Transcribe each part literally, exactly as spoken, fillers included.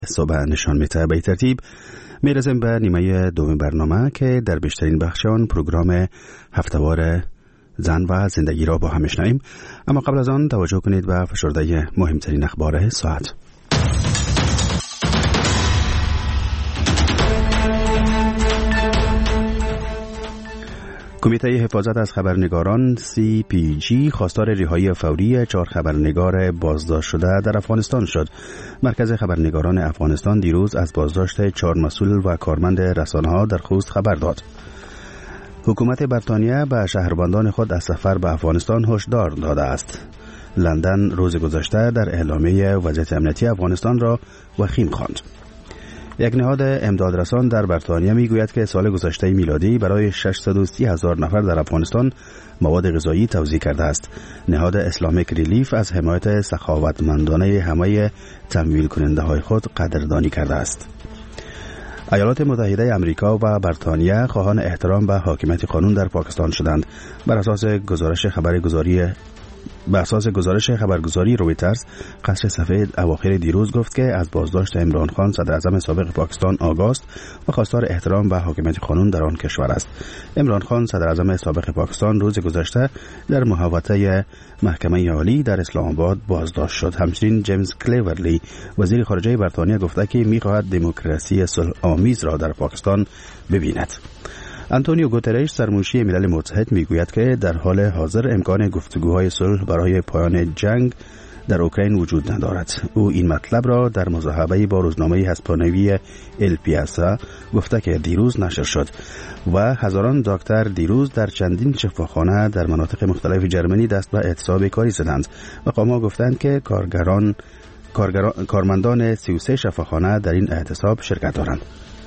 صبح نشان میده. به ترتیب میرسیم به نیمه دوم برنامه که در بیشترین بخش آن پروگرام هفتهوار زن و زندگی را با هم میشنویم. اما قبل از آن توجه کنید به فشرده مهمترین اخبار ساعت. کمیته حفاظت از خبرنگاران سی پی جی خواستار رهایی فوری چهار خبرنگار بازداشت شده در افغانستان شد. مرکز خبرنگاران افغانستان دیروز از بازداشت چهار مسئول و کارمند رسانه‌ها در خوست خبر داد. حکومت بریتانیا به شهروندان خود از سفر به افغانستان هشدار داده است. لندن روز گذشته در اعلامیه وضعیت امنیتی افغانستان را وخیم خواند. یک نهاد امدادرسان در بریتانیا میگوید که سال گذشته میلادی برای ششصد و سی هزار نفر در افغانستان مواد غذایی توزیع کرده است. نهاد اسلامیک ریلیف از حمایت سخاوتمندانه همه تمویل کننده های خود قدردانی کرده است. ایالات متحده آمریکا و بریتانیا خواهان احترام به حاکمیت قانون در پاکستان شدند. بر اساس گزارش خبرگزاری به اساس گزارش خبرگزاری رویترز، قصر سفید اواخر دیروز گفت که از بازداشت عمران خان صدر اعظم سابق پاکستان آگاه است و خواستار احترام به حاکمیت قانون در آن کشور است. عمران خان صدر اعظم سابق پاکستان روز گذشته در محوطه محکمه عالی در اسلام آباد بازداشت شد. همچنین جیمز کلیورلی وزیر خارجه بریتانیا گفته که می‌خواهد دموکراسی صلح آمیز را در پاکستان ببیند. آنتونیو گوترش سرمنشی ملل متحد میگوید که در حال حاضر امکان گفتگوهای صلح برای پایان جنگ در اوکراین وجود ندارد. او این مطلب را در مصاحبه‌ای با روزنامه اسپانیایی ال پیاسا گفته که دیروز نشر شد و هزاران دکتر دیروز در چندین شفاخانه در مناطق مختلف جرمنی دست به اعتصاب کاری زدند. مقام‌ها گفتند که کارگران کارگران کارمندان سی و سه شفاخانه در این اعتصاب شرکت دارند.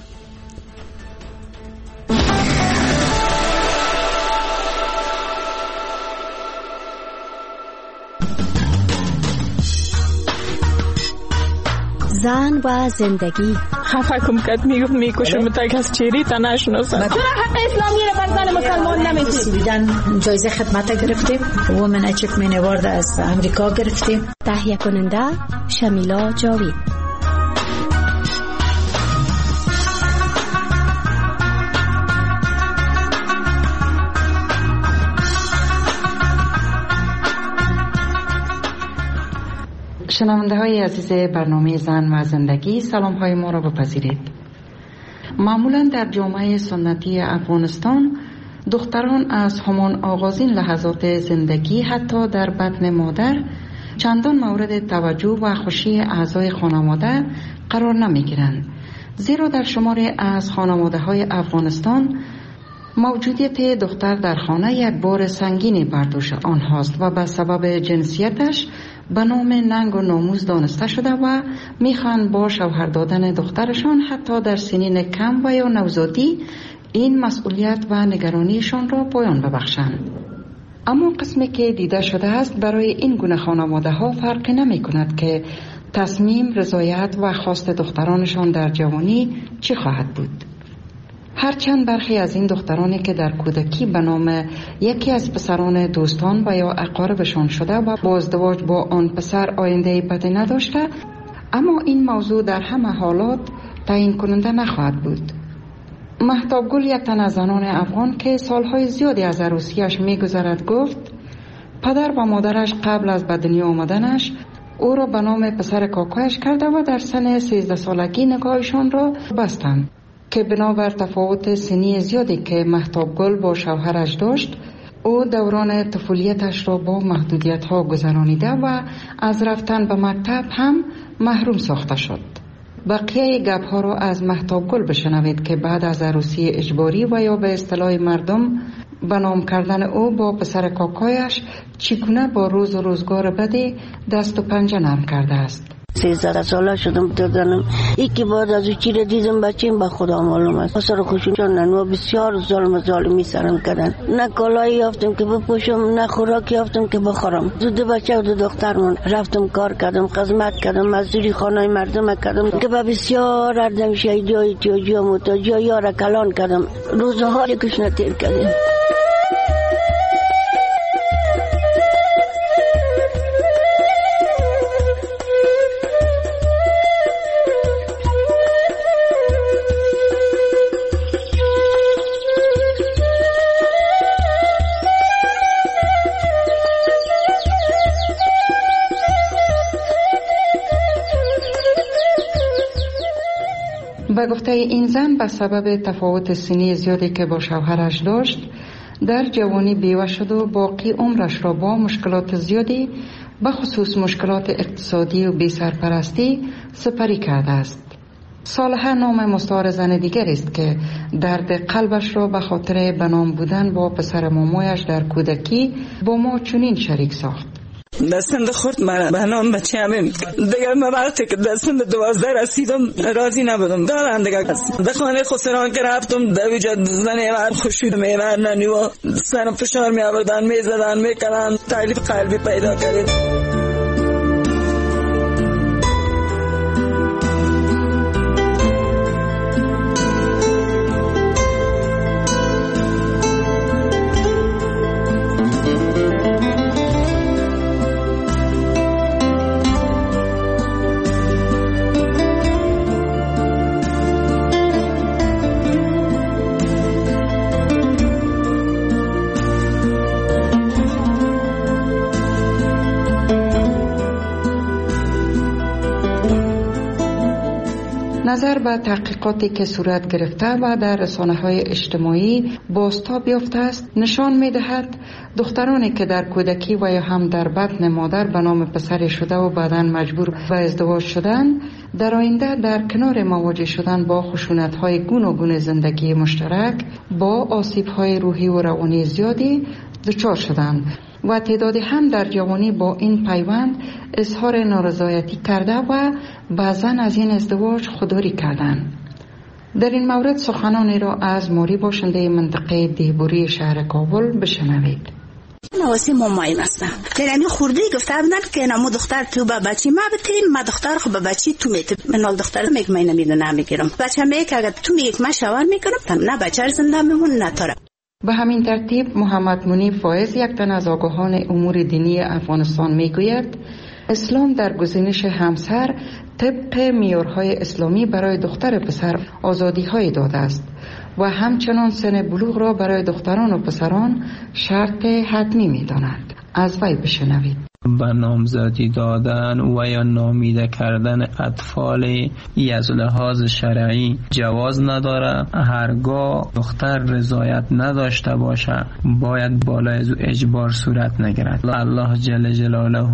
زن و زندگی. خفه کم کد میگفت میکشم تک از چیری تا نشناسم. چرا حق اسلامی رو بر زن مسلمان نمیدی؟ بیدن جایزه خدمت گرفتیم. وومن اچیومنت اوارد از امریکا گرفتیم. تهیه کننده شمیلا جاوید. شنونده های عزیز برنامه زن و زندگی، سلام های ما را بپذیرید. معمولا در جامعه سنتی افغانستان دختران از همان آغازین لحظات زندگی حتی در بطن مادر چندان مورد توجه و خوشی اعضای خانواده قرار نمی گیرند، زیرا در شمار از خانواده های افغانستان موجودیت دختر در خانه یک بار سنگینی بر دوش آنهاست و به سبب جنسیتش به نام ننگ و ناموس دانسته شده و میخوان با شوهر دادن دخترشان حتی در سنین کم و یا نوزادی این مسئولیت و نگرانیشان را پایان ببخشند. اما قسمی که دیده شده است برای این گونه خانواده ها فرقی نمی کند که تصمیم، رضایت و خواست دخترانشان در جوانی چی خواهد بود. هرچند برخی از این دخترانی که در کودکی به نام یکی از پسران دوستان و یا اقاربشان شده و با ازدواج با آن پسر آینده بدی نداشته، اما این موضوع در همه حالات تعیین کننده نخواهد بود. مهتاب گل، یک تن از زنان افغان که سالهای زیادی از عروسیش می‌گذرد، گفت پدر و مادرش قبل از به دنیا آمدنش او را به نام پسر کاکایش کرده و در سن سیزده سالگی نکاحشان را بستند که بنابر تفاوت سنی زیادی که مهتاب گل با شوهرش داشت، او دوران طفولیتش را با محدودیت ها گذرانیده و از رفتن به مکتب هم محروم ساخته شد. بقیه گپ ها را از مهتاب گل بشنوید که بعد از عروسی اجباری و یا به اصطلاح مردم به نام کردن او با پسر کاکایش چگونه با روز و روزگار بدی دست و پنجه نرم کرده است. سیزده ساله شدم دادنم یکی بعد از او چیره دیدم بچیم به خدا معلوم است. سر خوشون ننو بسیار ظلم ظالمی سرم کردن. نه کالایی یافتم که بپوشم، نه خوراکی یافتم که بخورم. دو بچه و دو دختر من رفتم کار کردم، خدمت کردم، مزدوری خانه مردم کردم که به بسیار اردم شهید جای تیاجی و متاجی یار کلان کردم. روزها کش نتیر کردم. به گفته این زن به سبب تفاوت سنی زیادی که با شوهرش داشت در جوانی بیوه شد و باقی عمرش را با مشکلات زیادی به خصوص مشکلات اقتصادی و بی سرپرستی سپری کرده است. صالحه نام مستعار زن دیگر است که درد قلبش را به خاطر بنام بودن با پسر مامایش در کودکی با ما چنین شریک ساخت. دستند خورد مرا به نام بچه همه دیگر من وقتی که دستند دوازده رسیدم راضی نبودم دارن دیگر در خانه خسران که رفتم در وجود زن ایوان خوشید میوان ننی و سرم فشار می آوردن می زدن می کنن تکلیف قلبی پیدا کرد. نظر به تحقیقاتی که صورت گرفته و در رسانه‌های اجتماعی بازتاب یافته است نشان می‌دهد دخترانی که در کودکی و یا هم در بطن مادر به نام پسر شده و بعداً مجبور به ازدواج شدند در آینده در کنار مواجه شدن با خشونت‌های گوناگون زندگی مشترک با آسیب‌های روحی و روانی زیادی دچار شدند و تعدادی هم در جوانی با این پیوند اظهار نارضایتی کرده و بعضاً از این ازدواج خودداری کردند. در این مورد سخنانی را از موری باشنده منطقه دیبوری شهر کابل بشنوید. نواسی مامایم هستم. در همین خورده گفته بودن که نمو دختر تو با بچی ما بتین ما دختر خب با بچی تو میت منال دختر میگم من نمیدونم میگیرم بچه میگه اگه تو میگه من شوهر میکنم نه بچه زنده میمون نه تاره. به همین ترتیب محمد منیب فایز یک تن از آگاهان امور دینی افغانستان میگوید اسلام در گزینش همسر طبق معیارهای اسلامی برای دختر پسر آزادی‌های داده است و همچنان سن بلوغ را برای دختران و پسران شرط حتمی می‌داند. از وی بشنوید. به نامزدی دادن و یا نامیده کردن اطفال از لحاظ شرعی جواز نداره. هرگاه دختر رضایت نداشته باشه باید بالای از اجبار صورت نگیرد. الله جل جلاله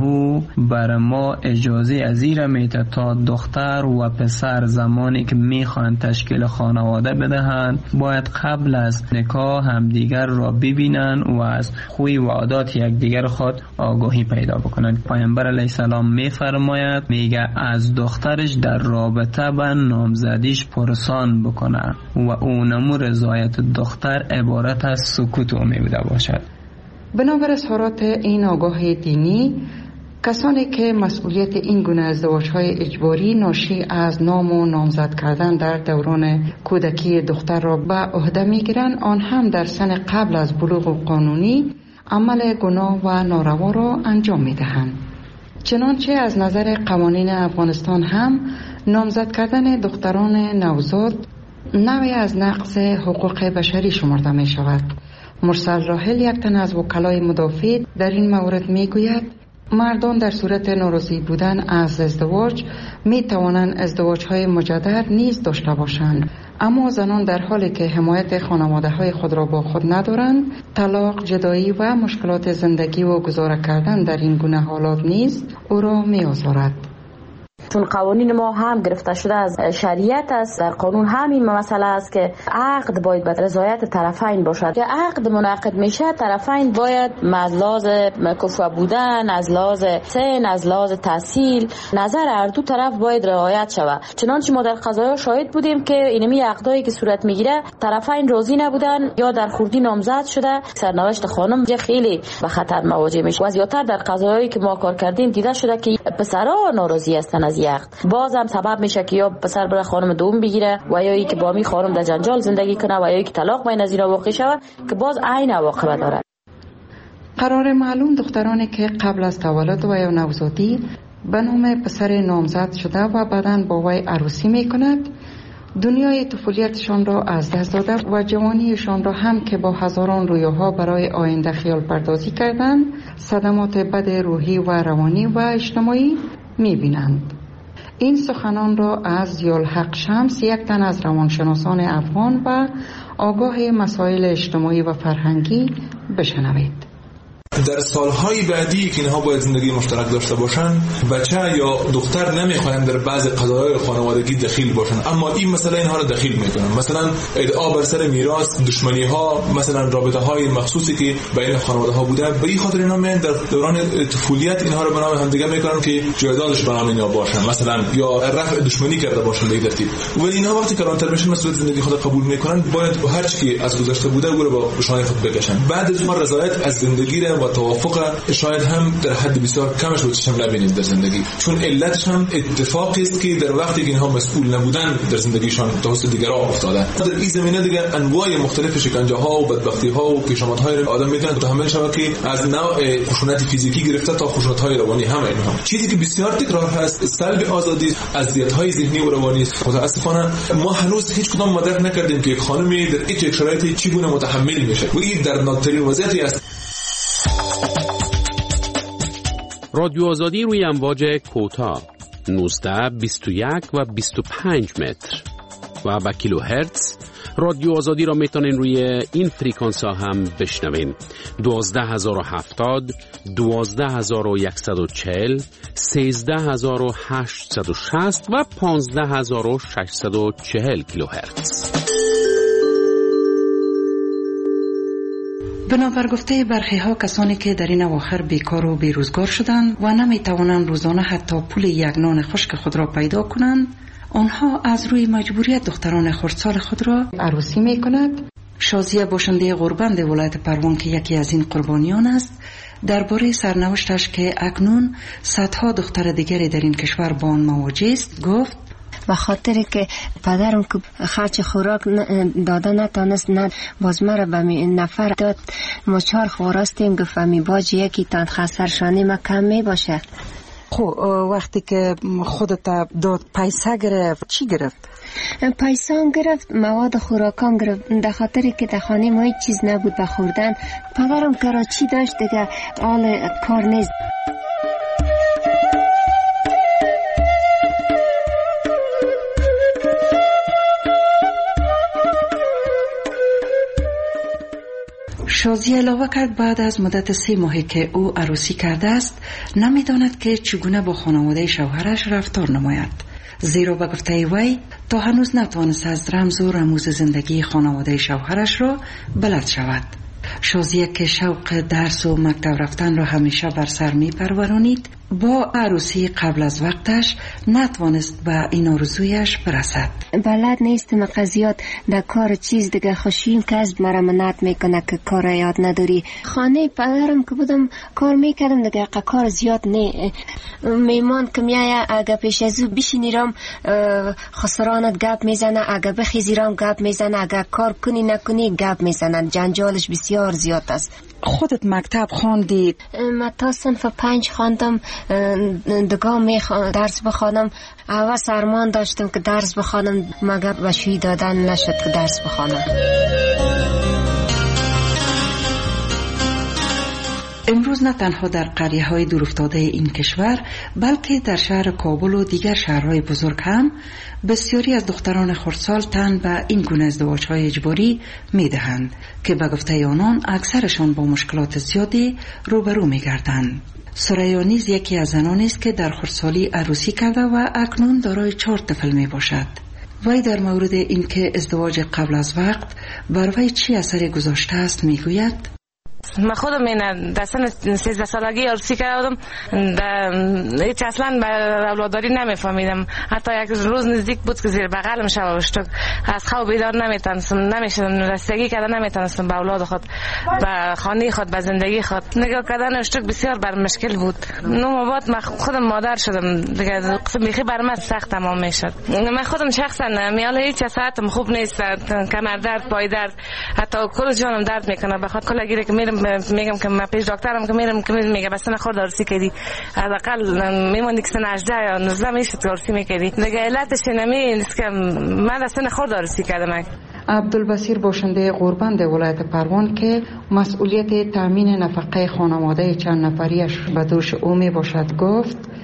بر ما اجازه ازیر میده تا دختر و پسر زمانی که میخوان تشکیل خانواده بدهند باید قبل از نکاح همدیگر را ببینن و از خوی و عادات یکدیگر خود آگاهی پیدا بکنند. پیامبر علیه السلام میفرماید میگه از دخترش در رابطه با نامزدیش پرسان بکنه و اونمو رضایت دختر عبارت از سکوت او میبوده باشد. بنابر اظهارات این آگاه دینی کسانی که مسئولیت این گونه ازدواج‌های اجباری ناشی از نام و نامزد کردن در دوران کودکی دختر را به عهده میگیرند آن هم در سن قبل از بلوغ قانونی عمل گناه و ناروا را انجام میدهند. چنانچه از نظر قوانین افغانستان هم نامزد کردن دختران نوزاد نوعی از نقض حقوق بشری شمرده می شود. مرسل راحل یک تن از وکلای مدافع در این مورد می گوید مردان در صورت ناراضی بودن از ازدواج می توانند ازدواج های مجدد نیز داشته باشند، اما زنان در حالی که حمایت خانواده های خود را با خود ندارند طلاق، جدایی و مشکلات زندگی و گذاره کردن در این گونه حالات نیز او را می آزارد. چون قوانین ما هم گرفته شده از شریعت است، در قانون همین مسئله است که عقد باید به رضایت طرفین باشد. که عقد منعقد میشه طرفین باید از لحاظ کفو بودن، از لحاظ سن، از لحاظ تحصیل نظر هر دو طرف باید رعایت شود. چنانچه ما در قضایا شاهد بودیم که اینمی عقدایی که صورت میگیره طرفین راضی نبودن یا در خوردی نامزد شده، سرنوشت خانم خیلی به خطر مواجه میشه. و زیاتر در قضایایی که ما کار کردیم دیده شده که پسرا ناراضی هستن از یخت، بازم سبب میشه که یا پسر بره خانم دوم بگیره و یا ای که با می خانم در جنجال زندگی کنه و یا ای که طلاق بین از اینا واقع شود که باز عین واقع داره. قرار معلوم دخترانی که قبل از تولد و یا نوزادی به نام پسر نامزد شده و بعداً با وی عروسی میکند دنیای طفولیتشان را از دست داده و جوانیشان را هم که با هزاران رویاها برای آینده خیال پردازی کردند صدمات بد روحی و روانی و اجتماعی میبینند. این سخنان را از ضیاءالحق شمس، یک تن از روانشناسان افغان و آگاه مسائل اجتماعی و فرهنگی، بشنوید. در سالهای بعدی که اینها باید زندگی مشترک داشته باشن، بچه یا دختر نمیخواین در بعض قضایای خانوادگی دخیل باشن، اما این مسئله اینها را دخیل میکنن. مثلا ادعا بر سر میراث، دشمنی ها، مثلا رابطه های مخصوصی که بین خانواده ها بوده، به این خاطر اینا من در دوران طفولیت اینها را به نام همدیگه میکنن که جایدادش به نام اینا باشن، مثلا یا رفع دشمنی کرده باشن به این ترتیب. ولی اینها وقتی کلانتر بشن مسئولیت زندگی خود قبول میکنن، باید هر چی از گذشته بوده او را با شانه خود بکشن. بعد از ما رضایت از زندگی و توافق شاید هم در حد بسیار کمش رو چشم نبینید در زندگی، چون علتش هم اتفاقی است که در وقتی که اینها مسئول نبودن در زندگیشان توسط دیگران افتاده. در این زمینه دیگه انواع مختلف شکنجه ها و بدبختی ها و پیشامدهای آدم میتونن متحمل شود که از نوع خشونت فیزیکی گرفته تا خشونت های روانی هم اینها. چیزی که بسیار تکرار هست سلب آزادی، اذیت های ذهنی و روانی است. متاسفانه ما هنوز هیچ کدام مدرک نکردیم که یک خانمی در یک شرایطی چگونه متحمل میشه و این در ناترین وضعیتی است. رادیو آزادی روی امواج کوتاه نوزده، بیست و یک و بیست و پنج متر و با کیلو هرتز. رادیو آزادی را میتونین روی این فریکانس ها هم بشنوین: دوازده هزار و هفتاد، دوازده هزار و صد و چهل، سیزده هزار و هشتصد و شصت و پانزده هزار و ششصد و چهل کیلو هرتز. بنابر گفته برخی ها، کسانی که در این اواخر بیکار و بیروزگار شدند و نمی توانند روزانه حتی پول یک نان خشک خود را پیدا کنند، آنها از روی مجبوریت دختران خردسال خود را عروسی می کند. شازیه باشنده غوربند ولایت پروان که یکی از این قربانیان است، درباره سرنوشتش که اکنون صدها دختر دیگری در این کشور با آن مواجه است گفت: به خاطر که پدرم که خرچ خوراک داده نتانست، نه باز مرا به نفر داد، ما چهار خوراستیم، گفت می باج یکی تان خسرشانی ما کم می باشه. خب وقتی که خودت داد پیسه گرفت چی گرفت؟ پیسه گرفت، مواد خوراکان گرفت، در خاطر که در خانه ما هیچ چیز نبود به خوردن. پدرم کراچی داشت دیگه، آل کار نیست. شازی علاوه کرد بعد از مدت سه ماهی که او عروسی کرده است، نمیداند که چگونه با خانواده شوهرش رفتار نماید، زیرا به گفته وی تا هنوز نتوانست از رمز و رموز زندگی خانواده شوهرش را بلد شود. شازیه که شوق درس و مکتب رفتن را همیشه بر سر می پرورانید، با عروسی قبل از وقتش نتوانست به این آرزویش برسد. بلد نیستم قضیات در کار چیز دیگه، خوشیم کسب مرا منعت میکنه که کار یاد نداری. خانه پدرم که بودم کار میکردم دیگه، کار زیاد نه. میمان که میایه اگه پیش از او بشینیرم خسرانت گپ میزنه، اگه بخیزیرم گپ میزنه، اگه کار کنی نکنی گپ میزنن. جنجالش بسیار زیاد است. خودت مکتب خواندی؟ من تا صنف پنج خواندم، دگاه می درس بخوانم. اول سرمان داشتم که درس بخوانم، مگر بشوی دادن نشد که درس بخوانم. امروز نه تنها در قریه های دورافتاده این کشور، بلکه در شهر کابل و دیگر شهرهای بزرگ هم بسیاری از دختران خردسال تن به این گونه ازدواج‌های اجباری می‌دهند که به گفته آنان اکثرشان با مشکلات زیادی روبرو می‌گردند. سریا نیز یکی از زنانی است که در خردسالی عروسی کرده و اکنون دارای چهار طفل میباشد. وی در مورد اینکه ازدواج قبل از وقت بر وی چی اثری گذاشته است میگوید: من خودم این در سن سیزده سالگی عروسی کردم، هیچ اصلا به اولاداری نمیفهمیدم. حتی یک روز نزدیک بود که زیر بغلم شب اشتک از خواب بیدار نمیتونستم، نمیشدم رسیدگی کردن نمیتونستم به اولاد خود، به خانه خود، به زندگی خود. نگاه کردن اشتک بسیار بر مشکل بود. نو بعد من خودم مادر شدم دیگه، میخی بر من سخت تمام میشد. من خودم شخصا میال هیچ ساعتم خوب نیست، کمر درد، پای درد، حتی کل جانم درد میکنه. بخاطر کلا گیره که میرم میگم که من پیش دکترم که میرم که میگه بس نه خود عروسی کردی، حداقل میموندی که سن هجده یا نوزده میشه عروسی میکردی دیگه. علتش نمیست که من سن خود عروسی کردم. عبدالبصیر باشنده غوربند ولایت پروان که مسئولیت تامین نفقه خانواده چند نفریش به دوش او می باشد گفت: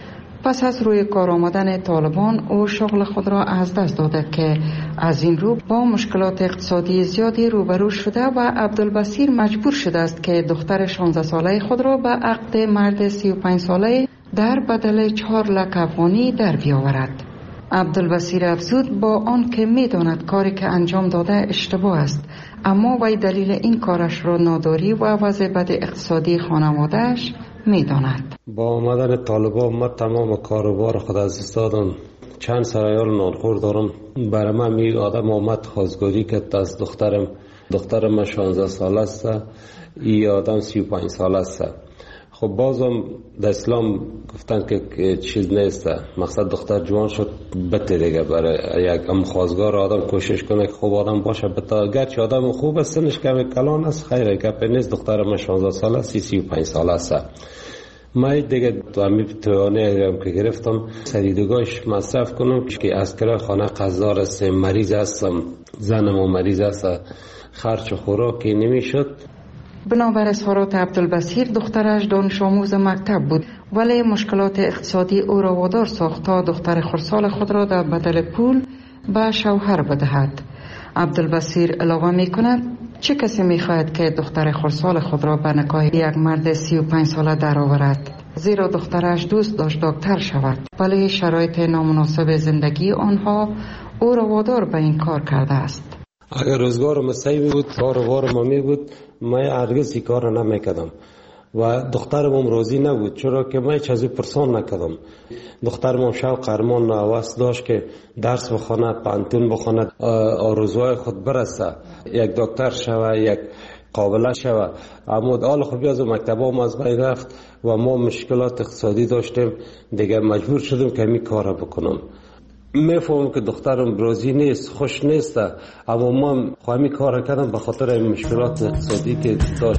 پس از روی کار آمدن طالبان او شغل خود را از دست داده که از این رو با مشکلات اقتصادی زیادی روبرو شده و عبدالبصیر مجبور شده است که دختر شانزده ساله خود را به عقد مرد سی و پنج ساله در بدل چهار لک افغانی در بیاورد. عبدالبصیر افزود با آن که می داند کاری که انجام داده اشتباه است، اما وی دلیل این کارش را ناداری و وضع بد اقتصادی خانوادهش می داند. با آمدن طالبان من تمام کاروبار خود از دست دادم. چند سرایال نانخور دارم. برای من می آدم آمد خواستگاری که از دخترم دخترم شانزده ساله است، ای آدم سی و پنج ساله است. خب بازم در اسلام گفتن که چیز نیست، مقصد دختر جوان شد بته دیگه. برای یک ام خواستگار آدم کوشش کنه که خوب آدم باشه، بتا گرچه آدم خوب است سنش کمی کلان است، خیره گپ نیست. دختر من شانزده ساله است، سی و پنج ساله است. من دیگه تو امی توانه که گرفتم سریدگاهش مصرف کنم که از کرای خانه قضار است، مریض هستم، زنم و مریض است، خرچ و خوراکی نمیشد. بنابر اظهارات عبدالبصیر دخترش دانش آموز مکتب بود، ولی مشکلات اقتصادی او را وادار ساخت تا دختر خردسال خود را در بدل پول به شوهر بدهد. عبدالبصیر علاوه می کند چه کسی می خواهد که دختر خردسال خود را به نکاح یک مرد سی و پنج ساله درآورد، زیرا دخترش دوست داشت دکتر شود، ولی شرایط نامناسب زندگی آنها او را وادار به این کار کرده است. اگر روزگار مسیحی بود، کاروبار ما می بود، من هرگز این کار را نمیکردم و دخترم راضی نبود، چرا که من هیچ از او پرسان نکردم. دخترم شوق ارمان نوست داشت که درس بخونه، پانتون بخونه، آرزوهای خود برسه، یک دکتر شوه، یک قابله شوه. اما حال خوبی از مکتب هم از بین رفت و ما مشکلات اقتصادی داشتیم، دیگه مجبور شدیم که می کار بکنم. میفهمم که دخترم راضی نیست، خوش نیست، اما من خواهی کار کردم به خاطر این مشکلات اقتصادی که داشت.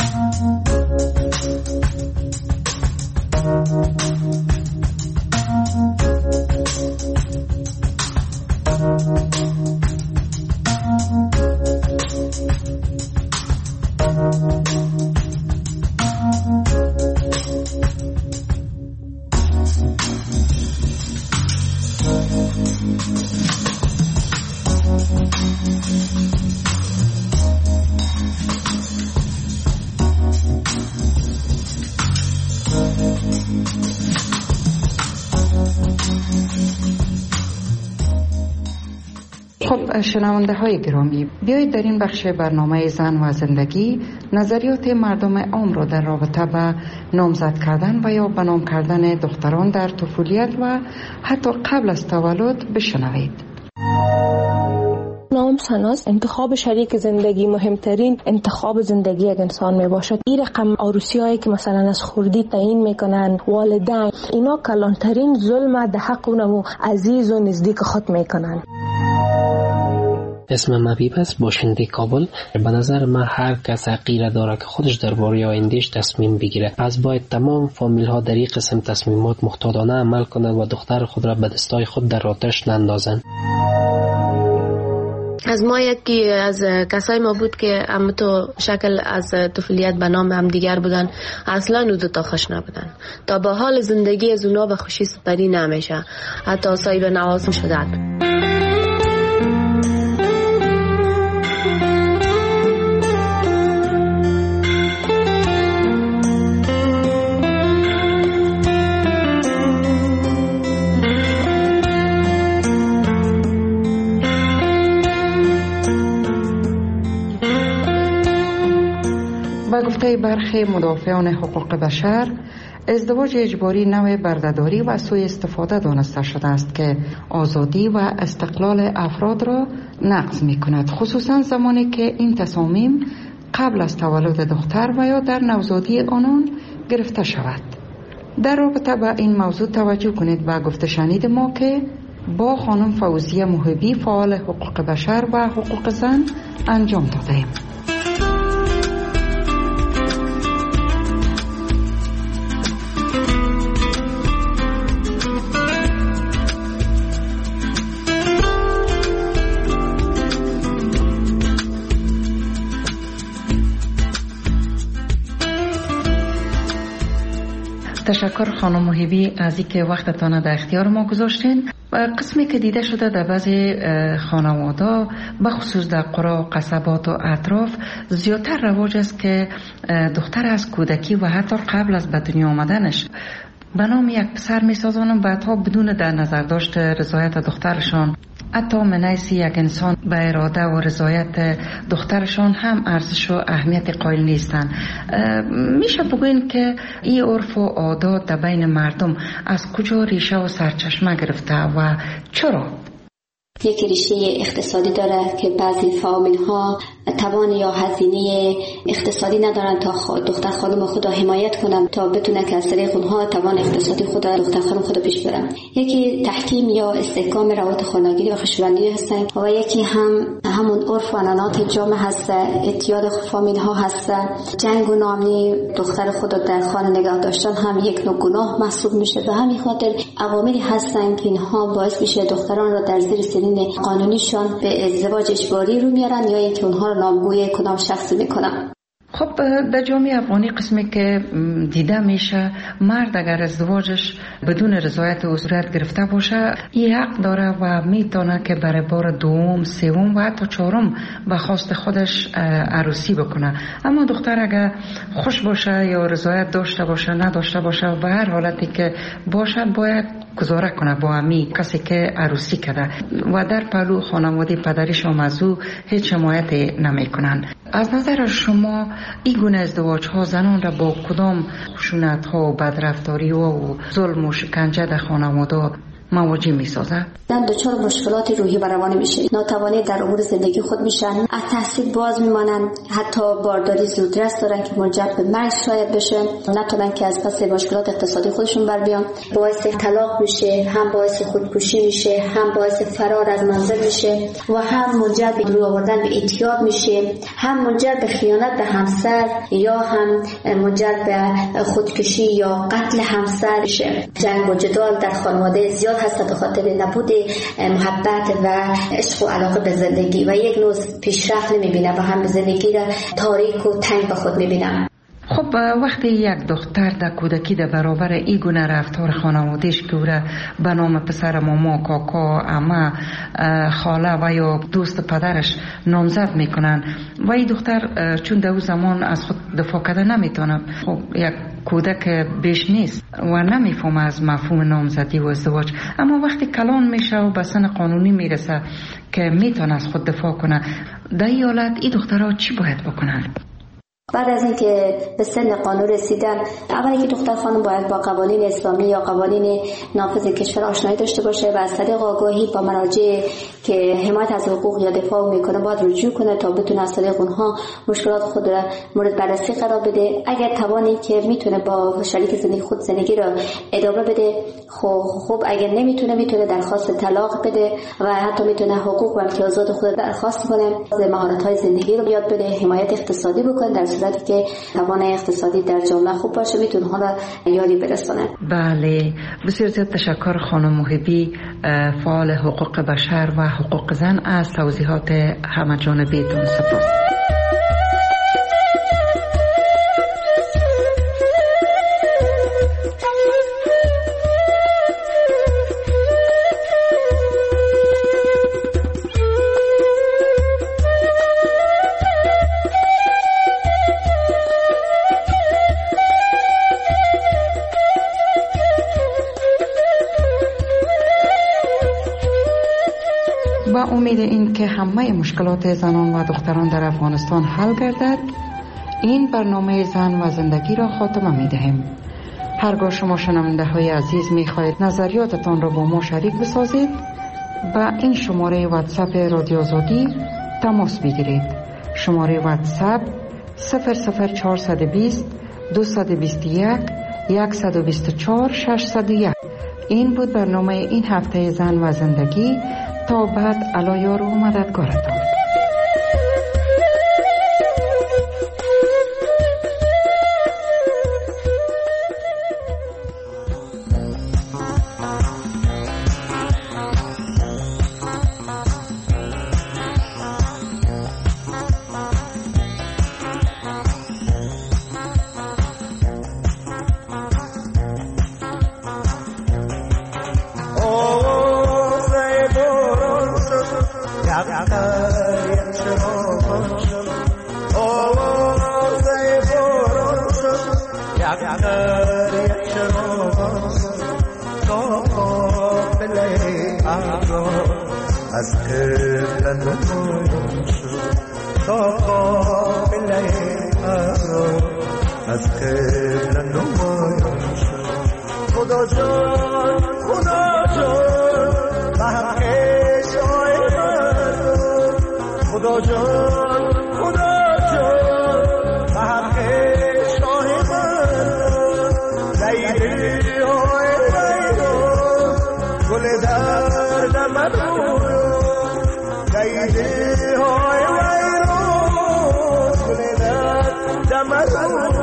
خب شنونده های گرامی، بیایید در این بخش برنامه زن و زندگی نظریات مردم عام را در رابطه به نامزد کردن و یا به نام کردن دختران در طفولیت و حتی قبل از تولد بشنوید. نام سناس انتخاب شریک زندگی مهمترین انتخاب زندگی یک انسان می باشد. این رقم عروسی هایی که مثلا از خردی تعیین میکنن والدین، اینا کلانترین ظلم در حق اونمو عزیز و نزدیک خود میکنن. اسمم حبیب است، باشنده کابل. به نظر من هر کس حقیره داره که خودش درباره آیندهش تصمیم بگیره. پس باید تمام فامیل ها در این قسم تصمیمات محتاطانه عمل کنند و دختر خود را به دستای خود در آتش نندازند. از ما یکی از کسای ما بود که هم تو شکل از طفولیت به نام هم دیگر بودن، اصلا او دوتا خوش نبودن. تا به حال زندگی از اونا به خوشی سپری نمیشه، حتی صاحب نواز شدن. به گفته برخی مدافعان حقوق بشر، ازدواج اجباری نوع بردهداری و سوء استفاده دانسته شده است که آزادی و استقلال افراد را نقض می کند، خصوصا زمانی که این تصامیم قبل از تولد دختر و یا در نوزادی آنان گرفته شود. در رابطه با این موضوع توجه کنید به گفته شنید ما که با خانم فوزیه محبی، فعال حقوق بشر و حقوق زن، انجام دادیم. تشکر تشکر خانم محبی از اینکه وقتتان در اختیار ما گذاشتین. قسمی که دیده شده در بعضی خانواده بخصوص در قرى و قصبات و اطراف زیادتر رواج است که دختر از کودکی و حتی قبل از به دنیا آمدنش به نام یک پسر می سازن و بعدها بدون در نظر داشت رضایت دخترشان حتی منیسی یک انسان به اراده و رضایت دخترشان هم ارزش و اهمیت قائل نیستند. میشه بگوین که این عرف و عادات در بین مردم از کجا ریشه و سرچشمه گرفته و چرا؟ یک ریشه اقتصادی داره که بعضی فامیل ها توان یا هزینه اقتصادی ندارن تا دختر خانم خود را حمایت کنن تا بتونه که از طریق اونها توان اقتصادی خود دختر خانم خود پیش برن. یکی تحکیم یا استحکام روابط خانگی و خوشبندی هستن و یکی هم همون عرف و عنعنات جامعه هست، اعتیاد فامیل ها هست. جنگ و ناامنی دختر خود در خانه نگاه داشتن هم یک نوع گناه محسوب میشه. به همین خاطر عواملی هستن که اینها باعث میشه دختران را در زیر سنین قانونیشان به ازدواج اجباری رو میارن یا اینکه اونها رو نامگوی کدام شخصی میکنن. خب در جامعه افغانی قسمی که دیده میشه مرد اگر ازدواجش بدون رضایت او صورت گرفته باشه این حق داره و میتونه که برای بار دوم، سوم و حتی چهارم به خواست خودش عروسی بکنه. اما دختر اگر خوش باشه یا رضایت داشته باشه نداشته باشه و به هر حالتی که باشه باید گزاره کنه با امی کسی که عروسی کرده و در پهلو خانواده پدریش و مزو هیچ حمایت نمی کنن. از نظر شما این گونه ازدواج ها زنان را با کدام خشونت ها و بدرفتاری و ظلم و شکنجه در خانواده مواجه می سازه؟ زن دچار مشکلات روحی و روانی میشه، ناتوانی در امور زندگی خود میشن، از تحصیل باز میمانن، حتی بارداری زودرس دارن که منجر به مرگ شاید بشه، نتونن که از پس مشکلات اقتصادی خودشون بر بیان، باعث طلاق میشه، هم باعث خودکشی میشه، هم باعث فرار از منزل میشه و هم منجر به روی آوردن به اعتیاد میشه، هم منجر به خیانت به همسر یا هم منجر به خودکشی یا قتل همسر میشه. جنگ و جدال در خانواده زیاد هست به خاطر نبود محبت و عشق و علاقه به زندگی و یک نوع پیشرفت نمیبینه و هم زندگی را تاریک و تنگ به خود میبینه. خب وقتی یک دختر در کودکی در برابر این گونه رفتار خانواده‌اش که او را به نام پسر ماما، کاکا، عمه، خاله و یا دوست پدرش نامزد میکنن و این دختر چون در اون زمان از خود دفاع کرده نمیتونه، خب یک کودک بیش نیست و نمیفهمه از مفهوم نامزدی و ازدواج، اما وقتی کلان میشه و به سن قانونی میرسه که میتونه از خود دفاع کنه، در این حالت این دخترها چی باید بکنن؟ بعد از اینکه به سن قانون رسیدن، اولی که دختر خانم باید با قوانین اسلامی یا قوانین نافذ کشور آشنایی داشته باشه و از طریق آگاهی با مراجع که حمایت از حقوق یا دفاع میکنه باید رجوع کنه تا بتونه از طریق اونها مشکلات خود را مورد بررسی قرار بده. اگر توانی که میتونه با شریک زندگی خود زندگی را ادامه بده، خب خب اگر نمیتونه میتونه درخواست طلاق بده و حتی میتونه حقوق و امتیازات خود درخواست کنه، مهارت‌های زندگی رو یاد بده، حمایت اقتصادی بکنه در صورتی که توان اقتصادی در جامعه خوب باشه میتونه ها را یاری برسونه. بله، بسیار زیاد تشکر خانم محبی، فعال حقوق بشر و حقوق زن، از توضیحات همه جانبیتون. سپاس. با امید این که همه مشکلات زنان و دختران در افغانستان حل گردد، این برنامه زن و زندگی را خاتمه می دهیم. هرگاه شما شنونده های عزیز می خواهید نظریاتتان را با ما شریک بسازید، با این شماره واتساپ رادیو آزادی تماس بگیرید. شماره واتساپ صفر صفر چهارصد و بیست دویست و بیست و یک صد و بیست و چهار ششصد و یک. این بود برنامه این هفته زن و زندگی. تا بعد، علایار و مددگارتان. یقتر یک چراغان شد آوازه باران شد یقتر یک چراغان تا قافله ابرار از قبله نمایان شد تا قافله ابرار از قبله نمایان شد خدا جان خدا جان به حق شاه مردم خدا جان خدا جان به حق شاه مردم لیلی های ویران گل درد من لیلی های ویران گل درد من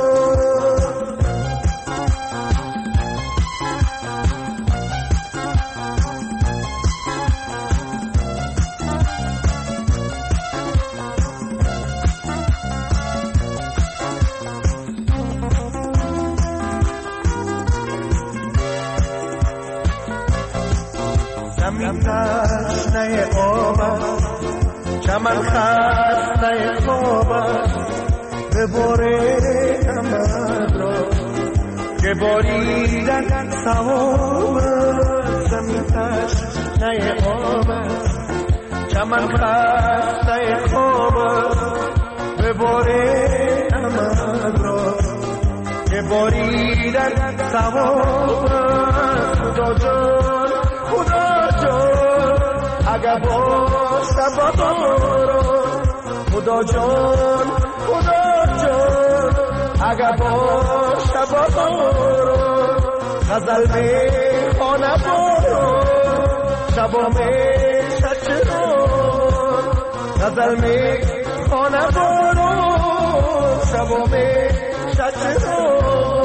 زمین تشنه آب است چمن خسته خواب است بباره امد را که باریدن ثواب است زمین تشنه آب است چمن خسته خواب است بباره امد را که باریدن ثواب است خدا جان خدا جان اگر باشم باران خدا جان خدا جان اگر باشم باران غزل میخوانم باران شبا میشد چران غزل میخوانم باران شبا میشد چران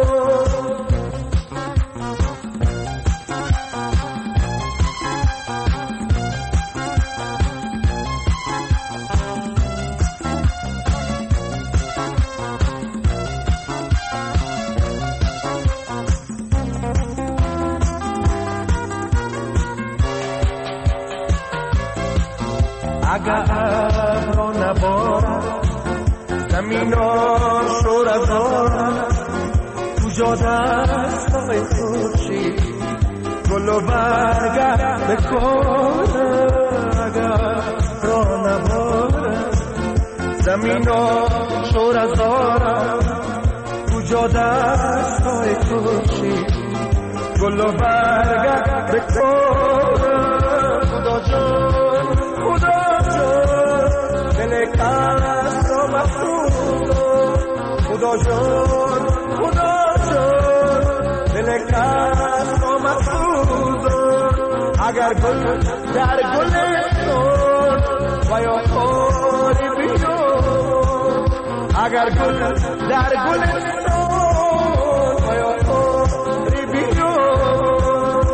اگر ابرا نبارد زمین شور از آرد تو جاده است های خورشید گل و برگرد بکنه اگر ابرا نبارد زمین شور از آرد تو جاده است های خورشید گل و برگرد بکنه خدا جان خدا جان دل کس را مفروض خدا جان خدا جان دل کس را مفروض اگر گل در گلستان و یا خاری بیان اگر گل در گلستان و یا خاری بیان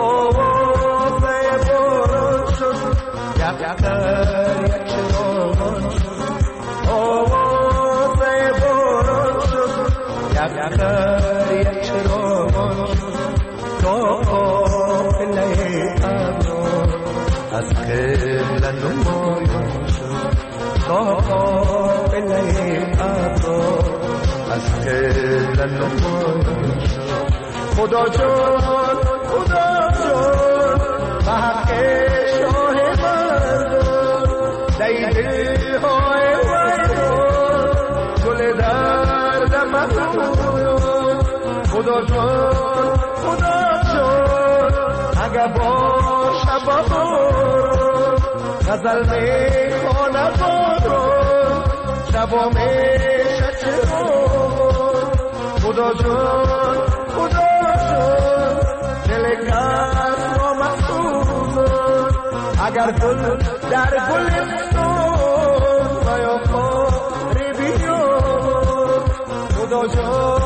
آوازه باران شد یقتر یک چراغان شد آوازه باران شد یقتر یک چراغان شد تا قافله ابرار از قبله نمایان شد تا قافله ابرار از قبله نمایان شد خدا جان خدا جان به حق شاه لیلی های ویران گل درد من خدا جان خدا جان اگر باشم باران غزل میخوانم باران شبا میشد چران خدا جان خدا جان دل کس را مخصوص اگر گل در گلستان و یا خاری بیان خدا جان